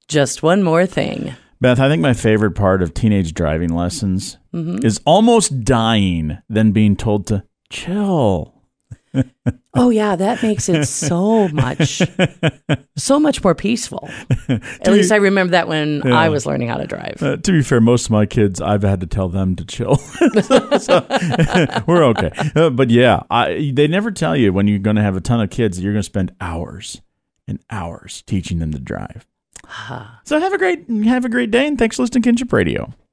Just one more thing. Beth, I think my favorite part of teenage driving lessons is almost dying than being told to chill. Oh, yeah, that makes it so much more peaceful. At least I remember that when I was learning how to drive. To be fair, most of my kids, I've had to tell them to chill. so, we're okay. But yeah, they never tell you when you're going to have a ton of kids that you're going to spend hours and hours teaching them to drive. So have a great day, and thanks for listening to Kinship Radio.